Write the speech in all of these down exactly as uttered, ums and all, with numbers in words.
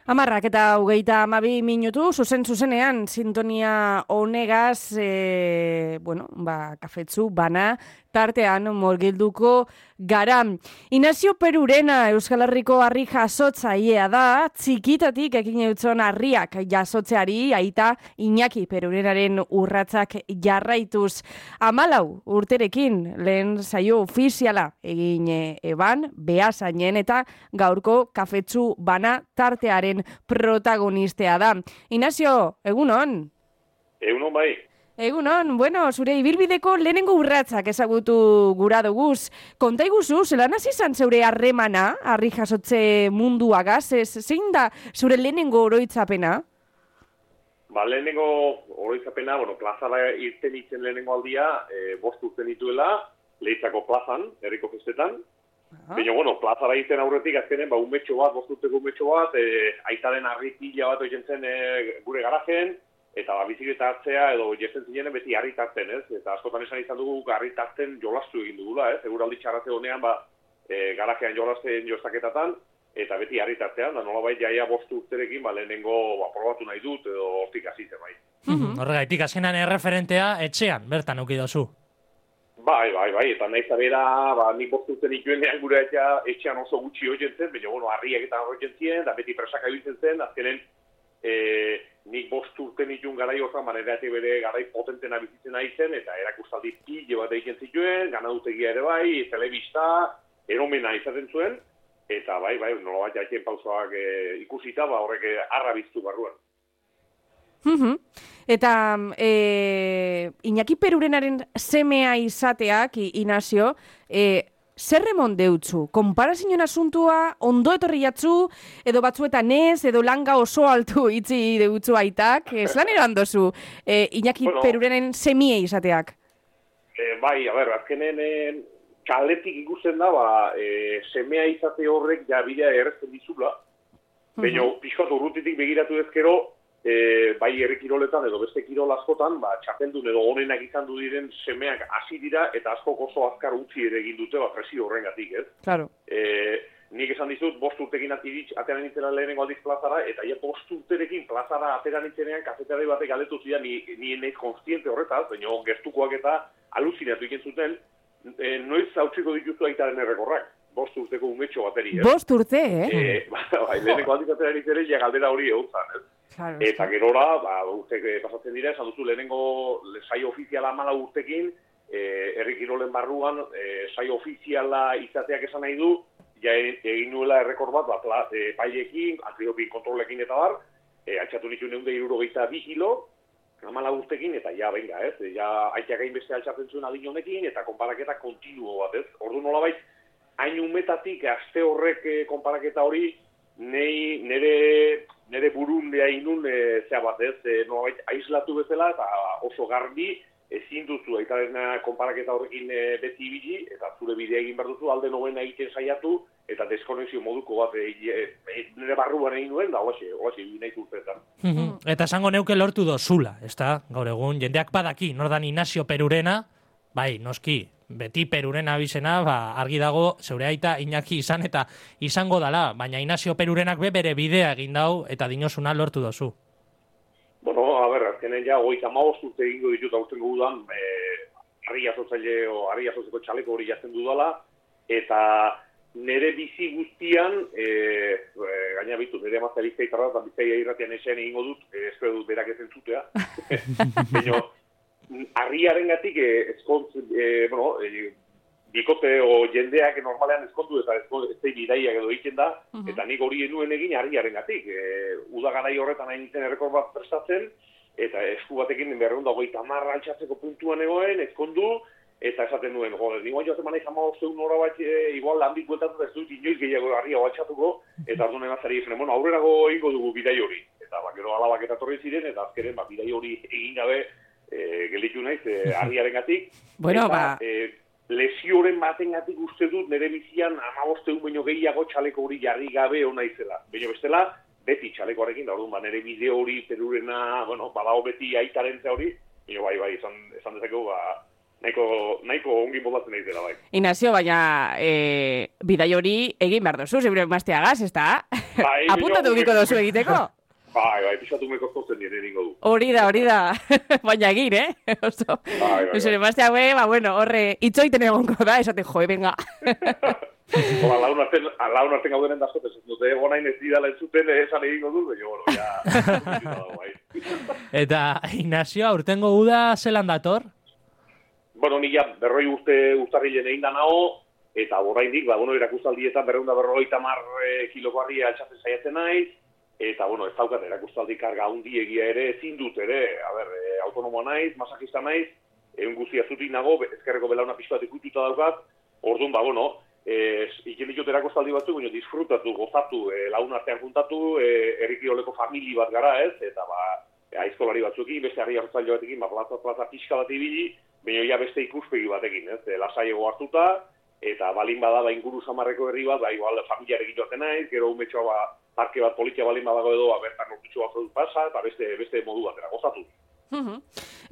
Amarrak eta hogeita hamabi minutu, zuzen zuzenean, sintonia honegaz, e, bueno, ba, kafetzu, bana, tartean morgilduko gara. Inazio Perurena Euskal Herriko harri jasotzailea da, txikitatik ekin eutzon harriak jasotzeari, aita Iñaki Perurenaren urratzak jarraituz. Hamalau urterekin lehen saio ofiziala egin eban, behasainen eta gaurko kafetzu bana tartearen protagonistea da. Inazio, egunon? Egunon bai. Egunon, bueno, zure ibilbideko lehenengo urratzak ezagutu gura duguz. Konta iguzu, zelan hasi izan zeure harremana, harri jasotze munduagaz, ez, zein da zure lehenengo oroitzapena? Ba, lehenengo oroitzapena, bueno, plazara irten itzen lehenengo aldia, e, bost urten dituela, Leitzako plazan, herriko festetan. Baina, bueno, plazara irten aurretik azkenen, ba, umetxo bat, bost urteko umetxo bat, e, aitaren harrikila bat oitzen zen e, gure garajen, eta ba, bizikleta hartzea edo jesten zinenen beti harri tartzen, ez? Eta askotan esan izan dugu harri tartzen jolastu egin dugula, ez? Eguraldi txarratze honean, ba, e, garajean jolasten jostaketatan, eta beti harri tartzean, da nolabait jaia bost urterekin, ba, lehenengo ba, probatu nahi dut edo hortik hasi zen bai. Mm-hmm. Horregaitik, azkenan erreferentea etxean, bertan auki dozu. Bai, bai, bai, eta nahi zabera, ba, nik bost urten ikuenean gure etxean oso gutxi hoien zen, baina, bueno, harriak eta hoien ziren, da beti presaka ibiltzen zen, azkenen, e, nik bost urten ikun garai hortan, maneratik bere garai potentena bizitzen ari zen, eta erakustaldi pile bat egiten zituen, ganadutegia ere bai, telebista, eromena izaten zuen, eta bai, bai, nola bat jaiten pausoak e, ikusita, ba, horrek arra biztu barruan. Mm-hmm. Eta e, Iñaki Perurenaren semea izateak, Inazio, e, zer remon deutzu? Konparazioen asuntua ondo etorri jatzu, edo batzuetan ez, edo langa oso altu itzi deutzu aitak, ez lan erandozu e, Iñaki bueno, Perurenen semie izateak? E, bai, a ber, azkenen e, kaletik ikusten da, ba, e, semea izate horrek ja bidea errezten dizula, mm-hmm. Baina pixkat urrutitik begiratu ezkero, E, bai herri kiroletan edo beste kirol askotan, ba, txapeldun edo onenak izan du diren semeak hasi dira eta askok oso azkar utzi ere egin dute, ba, presio horrengatik, ez? Claro. E, nik esan dizut, bost urtekin atiritz, ateran nintzena lehenengo aldiz plazara, eta ja bost urterekin plazara ateran nintzenean kafeteari batek galdetu zidan, ni, ni neiz konstiente horretaz, baina gertukoak eta aluzinatu iken zuten, e, noiz hautsiko dituzu aitaren errekorrak. Bost urteko umetxo bateri, ez? Bost urte, eh? E, ba, bai, lehenengo aldiz ateran nintzene, ja galdera hori egutzan, ez? Claro, eta gerora, ba, urtek pasatzen dira, esan duzu lehenengo saio ofiziala amala urtekin, herri e, kirolen barruan, e, saio ofiziala izateak esan nahi du, ja egin nuela errekor bat, ba, e, pailekin, antriopin kontrolekin eta bar, e, altxatu nitu neunde irurogeita bi kilo, amala urtekin, eta ja, venga, ez, ja, aiteak egin beste altxatzen zuen adin honekin, eta konparaketa kontinuo bat, ez, ordu nolabait, hain umetatik, aste horrek e, konparaketa hori, nei, nere... nire burun beha inun, e, zea bat ez, e, nolabait aislatu bezala, eta oso garbi, ezin duzu, aitaren konparaketa horrekin e, beti ibili, eta zure bidea egin behar duzu, alde nobena egiten saiatu, eta deskonexio moduko bat e, e, nire barruan egin nuen, da hoxe, hoxe, nahi zurtetan. Mm-hmm. Eta esango neuke lortu dozula, ez da, gaur egun, jendeak badaki, nordan Inazio Perurena, bai, noski, beti Perurena abizena, ba, argi dago, zeure aita Iñaki izan eta izango dala, baina Inazio Perurenak be bere bidea egin dau eta dinosuna lortu dozu. Bueno, a ber, azkenen ja, goita maoz urte egingo ditut aurten gudan, e, harri jasotzaile o harri jasotzeko txaleko hori jazten dudala, eta nire bizi guztian, e, e, gaina bitu, nire amazta bizkaitarra, eta bizkaia irratian esean egingo dut, e, espero dut berak ezen zutea, baina, harriaren gatik, eh, eskontz, eh, bueno, eh, bikote o jendeak normalean eskondu eta ez bidaiak edo egiten da, uh-huh. Eta nik hori enuen egin harriaren gatik. Eh, uda garai horretan hain nintzen errekor bat prestatzen, eta esku batekin berreun da hogeita marra altxatzeko puntuan egoen, eskondu, eta esaten nuen, joder, nigoan joazen manaiz hama osteun nora bat, e, igual handik bueltatu ez dut inoiz gehiago harria altxatuko, eta ardunen azari esan, bueno, aurrerago egingo dugu bidai hori. Eta bakero alabak eta torri ziren, eta azkeren ba, bidai hori egin gabe, E, gelitu naiz, e, harriaren gatik. Bueno, eta, ba... E, lesioren baten gatik uste dut nire bizian amabosteun baino gehiago txaleko hori jarri gabe hona izela. Baina bestela, beti txalekoarekin, da orduan, ba, nire bideo hori, Perurena, bueno, badago beti aitaren hori, baina bai, bai, esan, esan dezakegu, ba, nahiko, nahiko ongi moldatzen nahi dela, bai. Inazio, baina e, bidai hori egin behar duzu, zebre mazteagaz, ez da? Bai, apuntatu egiko dozu egiteko? Bai, bai, pixatu meko zozen nire ningo du. Hori da, hori da. Baina egin, eh? Oso. Bai, bai, Zure bai. maztea, gue, ba, bueno, horre, itzoiten egongo da, esate, joe, venga. Ola, laun arten, laun arten gaudenen da zote, ez dute, gonain ez didala entzuten, esan egingo du, baina, bueno, ja, bai. Eta, Ignacio, aurtengo uda zelan dator? Bueno, ni ja, berroi urte uztarrilen egin da nago, eta oraindik, ba, bueno, erakustaldietan berreunda berrogeita mar kiloko harria altxatzen saiatzen naiz, eta, bueno, ez daukat erakustaldi karga handi egia ere, ezin dut ere, a ber, e, autonomoa naiz, masajista naiz, egun guztia zutik nago, ezkerreko belauna pixka bat ikututa daukat, orduan, ba, bueno, e, iken ditut erakustaldi batzuk, baina disfrutatu, gozatu, e, laun artean juntatu, e, errikioleko famili bat gara, ez, eta, ba, e, aizkolari batzuekin, beste harri hartzaile batekin, ba, plaza, plaza pixka bat ibili, baina ja beste ikuspegi batekin, ez, e, lasaiego hartuta, eta balin bada, ba, inguru samarreko herri bat, ba, igual, familiarekin joaten naiz, gero umetxoa, ba, parke bat politia balin badago edo, bertan urtitxo bat pasa, eta beste, beste modu batera, gozatu. Uh-huh.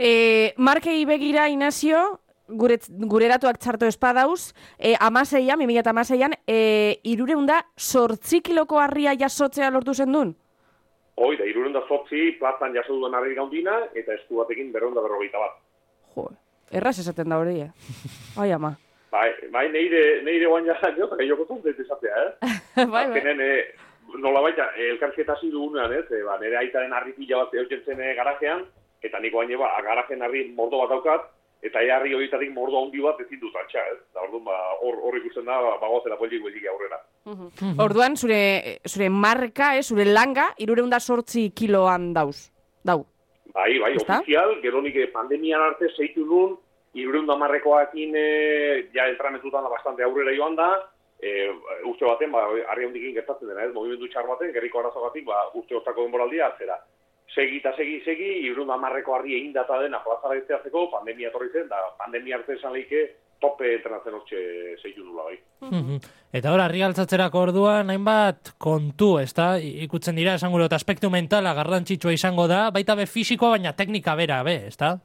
E, markei begira, Inazio, gure, gureratuak txarto espadauz, e, amaseian, bi mila amaseian, e, irureunda sortzi kiloko harria jasotzea lortu zen duen? Hoi, da, irureunda sortzi plazan jaso duen harri gaundina, eta esku batekin berreunda berrogeita bat. Jo, erraz esaten da hori, eh? Ai, ama. Bai, bai, neire, neire guain jazan jo, eta gehiago zontet esatea, eh? bai, bai. Azkenen, eh, nola baita, elkarketa hasi dugunean, ez? E, ba, nire aitaren harri pila bat eutzen zen garajean, eta niko baina, ba, garajen harri mordo bat daukat, eta ea harri horietatik mordo handi bat ezin dut altxa, ez? Da, orduan, ba, hor, hor ikusten da, ba, bagoazela polik belik aurrera. Uh-huh. Uh-huh. Orduan, zure, zure marka, eh, zure langa, irureunda sortzi kiloan dauz. Dau. Bai, bai, Ezta? ofizial, gero nik pandemian arte zeitu nun, irureunda marrekoakin e, ja entranetutan da bastante aurrera joan da, E, uste baten, ba, harri handikin gertatzen dena, ez, movimendu txar baten, gerriko arazogatik, ba, uste hortako denboraldia atzera. Segi eta segi, segi, irun amarreko harri egin data dena plazara izteatzeko, pandemia torri zen, da pandemia arte esan lehike tope entrenatzen hortxe zeitu dula, bai. Mm-hmm. Eta hor, harri altzatzerako orduan, hainbat kontu, ez da? Ikutzen dira, esan gure, aspektu mentala garrantzitsua izango da, baita be fisikoa, baina teknika bera, be, ez da?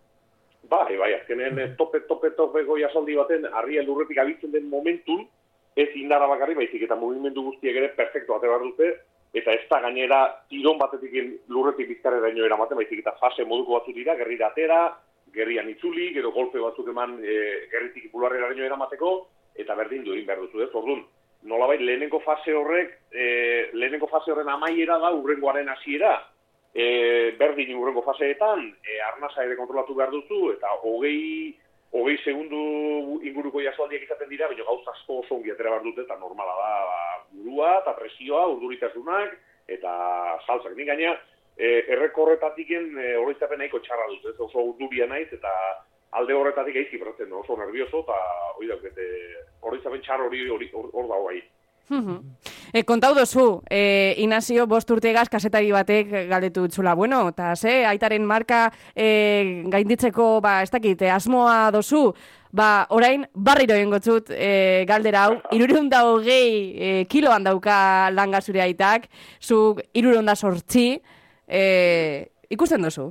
Bai, bai, azkenen tope, tope, tope goia saldi baten, harria lurretik abitzen den momentun, ez indarra bakarri, baizik eta movimendu guztiek ere perfektu ate behar dute, eta ez da gainera tiron batetik lurretik bizkarrera ino eramaten, baizik eta fase moduko batzuk dira, gerrira atera, gerrian itzuli, gero golpe batzuk eman e, gerritik bularrera ino eramateko, eta berdin du egin behar duzu, ez? Orduan, nolabait lehenengo fase horrek, e, lehenengo fase horren amaiera da urrengoaren hasiera, e, berdin urrengo faseetan, e, arnasa ere kontrolatu behar duzu, eta hogei hogei segundu inguruko jasoaldiak izaten dira, baina gauz asko oso ongi atera behar dute, eta normala da, ba, burua, eta presioa, urduritasunak, eta saltzak. Nik gaina, e, errekorretatiken e, horretzapen nahiko txarra dut, ez oso urduria naiz, eta alde horretatik eizi bratzen, no? Oso nervioso, eta hori daukete, horretzapen txar hori hor dago bai. E, kontau dozu, e, Inazio, bost urtegaz kasetari batek galdetu utzula. Bueno, eta ze, aitaren marka e, gainditzeko, ba, ez dakit, e, asmoa dozu, ba, orain, barriro egingotzut e, galdera hau, irureunda hogei e, kiloan dauka langa zure aitak, zu irureunda sortzi, e, ikusten dozu?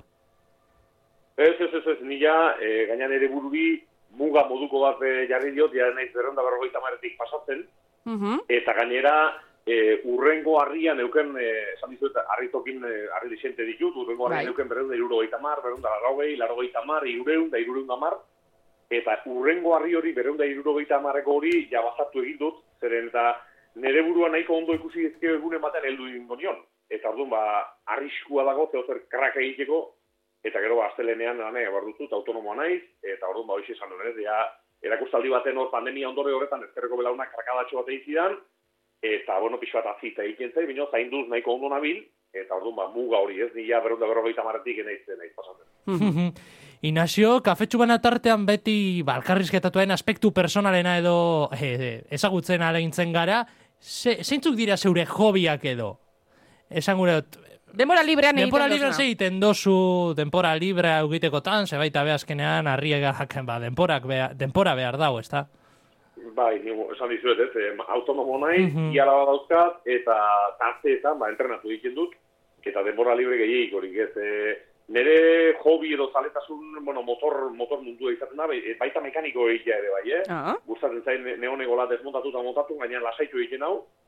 Ez, ez, ez, ez, nila, e, gainan ere bururi, muga moduko bat e, jarri diot, ja naiz berreunda berrogeita maretik pasatzen, Uh-huh. eta gainera, e, urrengo harrian euken, e, esan dizuet, harritokin e, harri disente ditut, urrengo harrian euken berreunda irurogeita mar, berreunda larrogei, larrogeita mar, irureunda, irureunda mar, eta urrengo harri hori, berreunda irurogeita marreko hori, jabazatu egin dut, zeren eta nire burua nahiko ondo ikusi ezkeo egunen batean heldu ingo nion. Eta orduan, ba, arriskua dago, zehozer krak egiteko, eta gero, ba, astelenean, nane, bardutut, autonomoa naiz, eta orduan, ba, hoxe esan duen, ez, ja, erakustaldi baten hor pandemia ondore horretan ezkerreko belaunak krakadatxo bat egin eta, bueno, pixu bat azita egiten zai, bino, zainduz nahiko ondo nabil, eta orduan, ba, muga hori, ez, nila berrunda berrogeita marretik naiz, naiz pasatzen. Inazio, kafetxu bana tartean beti, ba, alkarrizketatuen aspektu personalena edo e, ezagutzen aregintzen gara, ze, zeintzuk dira zeure hobiak edo? Esan gure, Denbora librean egiten denbora dozuna. libre egiten dozu, denbora librea egitekotan, ze baita behazkenean, harriegak, ba, denporak behar, denpora behar dago, ez da? Bai, nigo, esan dizuet, ez, eh, autonomo naiz, Mhm. iara bat dauzkat, eta tarteetan, ba, entrenatu egiten dut, eta denbora libre gehiagik horik, ez, eh, nire hobi edo zaletasun, bueno, motor, motor mundua izaten da, bai- baita mekaniko egitea ere bai, eh? Ah. Gustatzen zain neonegola desmontatu eta montatu, gainean lasaitu egiten hau,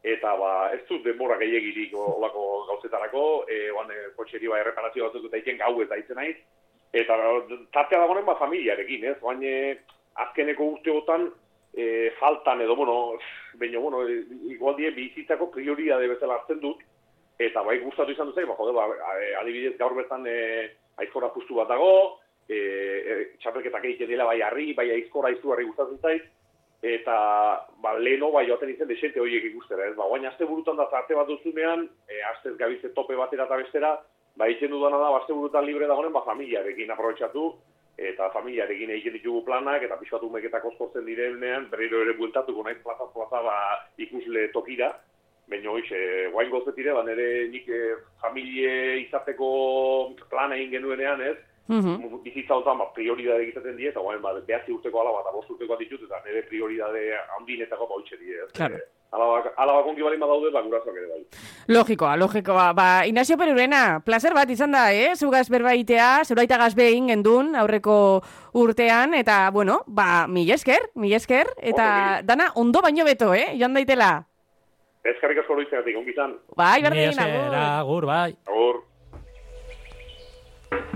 eta ba, ez dut denbora gehiagirik olako gauzetarako, e, oan e, kotxeri ba, erreparazio batzuk eta iken gau eta itzen naiz, eta tartea dagoen ba, familiarekin, ez? Oan e, azkeneko urteotan e, faltan edo, bueno, baina, bueno, igual die bizitzako prioridade bezala hartzen dut, eta bai gustatu izan dut zain, ba, jode, ba, adibidez gaur bertan e, aizkora pustu bat dago, e, e, txapelketak egiten dela bai harri, bai aizkora izugarri gustatzen zait, eta ba, leheno bai joaten izen desente horiek ikustera, ez? Ba, guain aste burutan da zarte bat duzunean, e, astez gabize tope batera eta bestera, ba, egiten dudana da, aste burutan libre dagoen, ba, familiarekin aprobetxatu, eta familiarekin egiten ditugu planak, eta pixkatu meketak oskortzen direnean, berriro ere bueltatuko naiz plaza-plaza ba, ikusle tokira, baina hoiz, e, guain gozetire, ba, nire nik e, familie izateko plana egin genuenean, ez? Mm-hmm. Bizitza honetan, ba, prioridade egiten die, eta guain, ba, behatzi urteko alaba eta bost urteko ditut, eta nire prioridade handinetako ba hoitxe die, ez? Claro. Alabak, alabak ongi balin badaude, ba, gurasoak ere bai. Logikoa, logikoa. Ba, Ignacio Perurena, placer bat izan da, eh? Zugaz berbaitea, zeuraita gazbe egin gendun aurreko urtean, eta, bueno, ba, mil esker, mil esker, eta Ondo, dana ondo baino beto, eh? Joan daitela. Ezkarrik asko loitzegatik, ongi izan. Bai, berdin, Mila esker, agur. agur, bai. Agur.